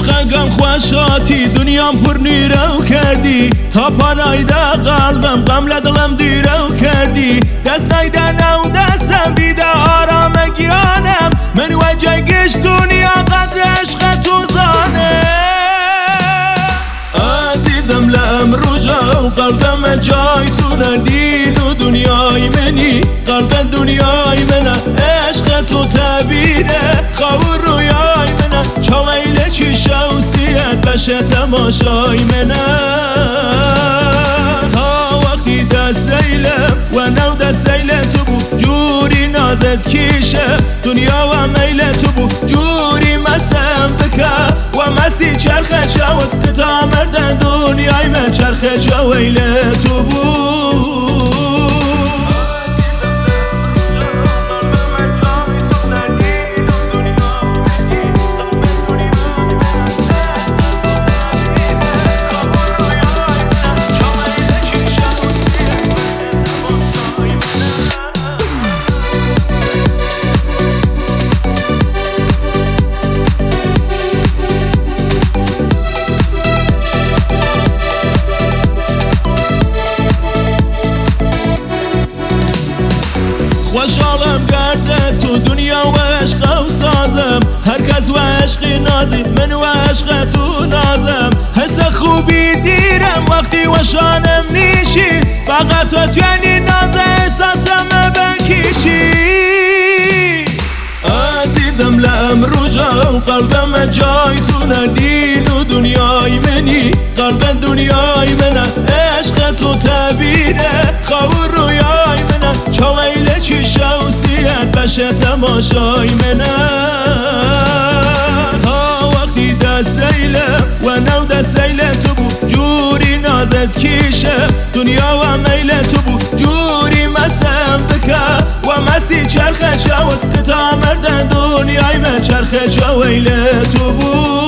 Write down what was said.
عشقم خوشاتی دنیام پر نیرو کردی تا پانایده قلبم غم لدلم دیرو کردی دست نایده نو دستم بیده آرام گیانم من وجه گش دنیا قدر عشق تو زانه عزیزم لامرو جا قلبم جای تو ندین و دنیای منی قلب دنیای منه عشق تو تبیره خواه رویای منه چاویله چی شوسیت بشه تماشای منه تا وقتی دستیلم و نو دستیل تو بو جوری نازت کیشه دنیا و میل تو بو جوری مسم بکه و مسی چرخه شود که تا مردن دنیای من چرخه جویل تو بو خوشحالم کرده تو دنیا و عشق و سازم هرکس و عشقی نازی من و عشق تو نازم حس خوبی دیرم وقتی و شانم نیشی فقط تو توانی ناز احساسم بکیشی عزیزم لامرو جا قلبم جای تو ندین و دنیای منی قلب دنیای منه عشق تو تبیره خواه رویای منه چاویله چی شوسیت بشه تماشای منه تا وقتی دستیلم و نو دستیل تو بو جوری نازت کیشه دنیا و میل تو بو جوری مسم بکه و مسی چرخه شود که تا مردن دنیای من چرخه جویل تو بو